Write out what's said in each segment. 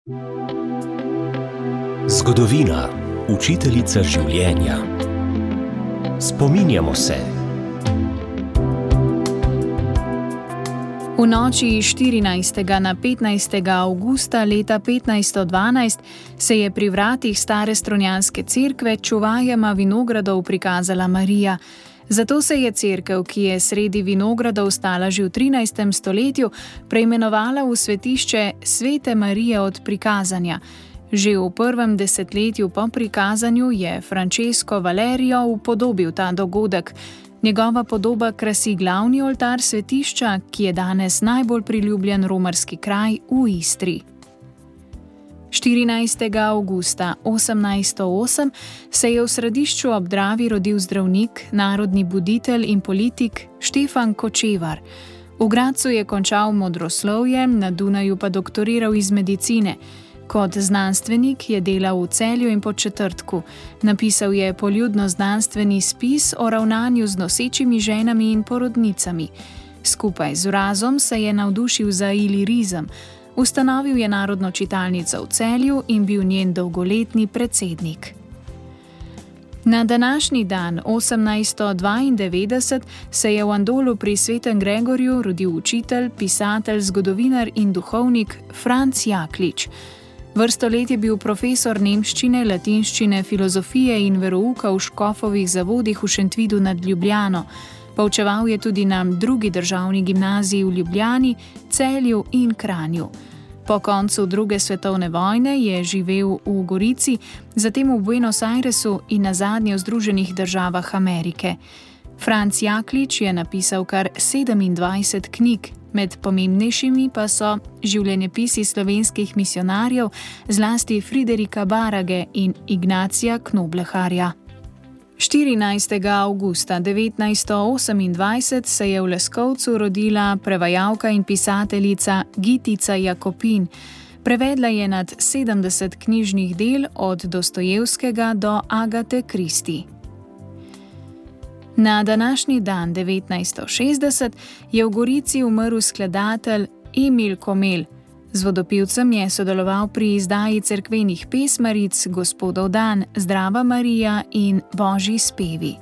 Zgodovina, učiteljica življenja. Spominjamo se. V noči 14. na 15. avgusta leta 1512 se je pri vratih stare strunjanske cerkve čuvajema vinogradov prikazala Marija. Zato se je cerkev, ki je sredi vinogradov stala že v 13. stoletju, preimenovala v svetišče Svete Marije od prikazanja. Že v prvem desetletju po prikazanju je Francesco Valerio upodobil ta dogodek. Njegova podoba krasi glavni oltar svetišča, ki je danes najbolj priljubljen romarski kraj v Istri. 14. avgusta 1808 se je v Središču ob Dravi rodil zdravnik, narodni buditelj in politik Štefan Kočevar. V Gradcu je končal modroslovje, na Dunaju pa doktoriral iz medicine. Kot znanstvenik je delal v Celju in Podčetrtku. Napisal je poljudno-znanstveni spis o ravnanju z nosečimi ženami in porodnicami. Skupaj z Vrazom se je navdušil za ilirizem. Ustanovil je Narodno čitalnico v Celju in bil njen dolgoletni predsednik. Na današnji dan, 1892, se je v Andolu pri Svetem Gregorju rodil učitelj, pisatelj, zgodovinar in duhovnik Franc Jaklič. Vrsto let je bil profesor nemščine, latinščine, filozofije in verouka v Škofovih zavodih v Šentvidu nad Ljubljano. Poučeval je tudi na drugi državni gimnaziji v Ljubljani, Celju in Kranju. Po koncu druge svetovne vojne je živel v Gorici, zatem v Buenos Airesu in nazadnje v Združenih državah Amerike. Franc Jaklič je napisal kar 27 knjig, med pomembnejšimi pa so življenjepisi slovenskih misionarjev, zlasti Friderika Barage in Ignacija Knobleharja. 14. avgusta 1928 se je v Leskovcu rodila prevajalka in pisateljica Gitica Jakopin. Prevedla je nad 70 knjižnih del od Dostojevskega do Agate Kristi. Na današnji dan 1960 je v Gorici umrl skladatelj Emil Komel. Z vodopivcem je sodeloval pri izdaji cerkvenih pesmaric Gospodov dan, Zdrava Marija in Božji spevi.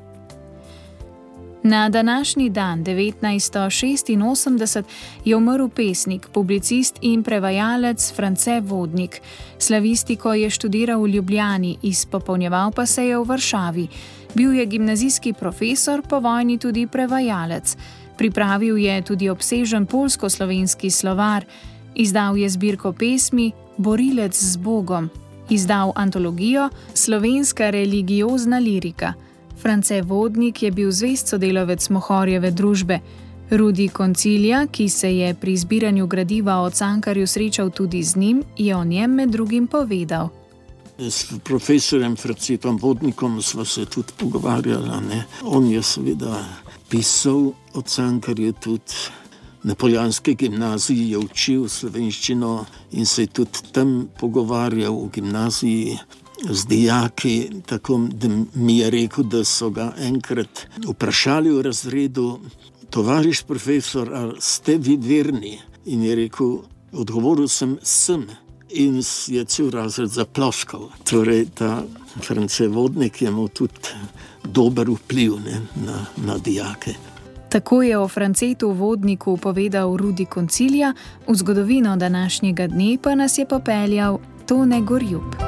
Na današnji dan 1986 je umrl pesnik, publicist in prevajalec France Vodnik. Slavistiko je študiral v Ljubljani, izpopolnjeval pa se je v Varšavi. Bil je gimnazijski profesor, po vojni tudi prevajalec. Pripravil je tudi obsežen poljsko-slovenski slovar. Izdal je zbirko pesmi Borilec z Bogom. Izdal antologijo Slovenska religiozna lirika. France Vodnik je bil zvest sodelavec Mohorjeve družbe. Rudi Koncilija, ki se je pri zbiranju gradiva o Cankarju srečal tudi z njim, je o njem med drugim povedal. S profesorjem Francom Vodnikom sva se tudi pogovarjala. On je seveda pisal o Cankarju, tudi na Poljanski gimnaziji je učil slovenščino in se je tudi tam pogovarjal v gimnaziji z dijaki, tako da mi je rekel, da so ga enkrat vprašali v razredu: tovariš profesor, ali ste vi verni? In je rekel, odgovoril sem. In je cel razred zaploskal. Torej, ta France Vodnik je imel tudi dober vpliv na dijake. Tako je o Francetu Vodniku povedal Rudi Koncilija, v zgodovino današnjega dne pa nas je popeljal Tone Gorjup.